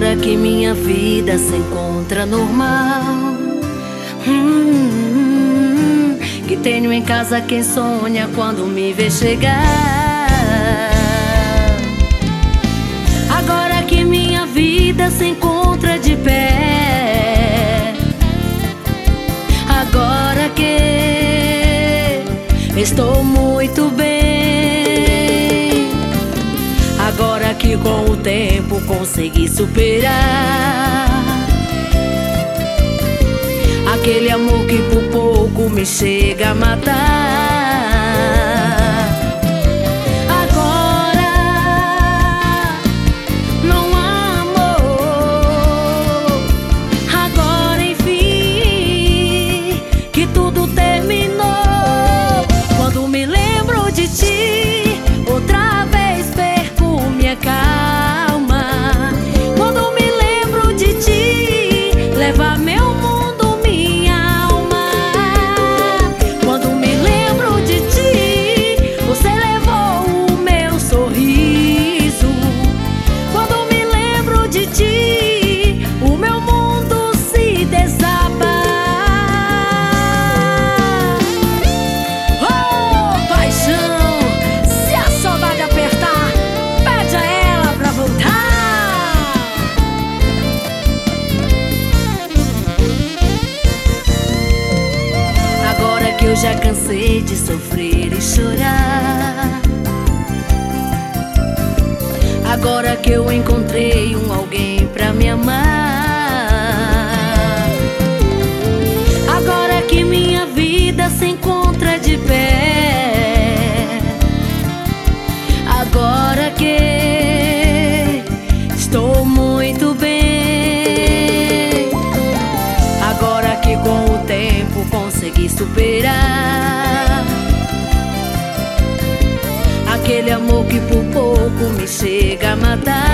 Agora que minha vida se encontra normal, que tenho em casa quem sonha quando me vê chegar. Agora que minha vida se encontra de pé, agora que estou muito bem, agora que com o tempo consegui superar aquele amor que por pouco me chega a matar. Agora não há amor, agora enfim que tudo terminou. Quando me lembro de ti, outra vez perco minha calma. Quando me lembro de ti, leva meu mundo. Eu já cansei de sofrer e chorar. Agora que eu encontrei alguém pra me amar. Agora que minha vida se encontra de pé, agora que estou muito bem, agora que com o tempo consegui superar aquele amor que por pouco me chega a matar.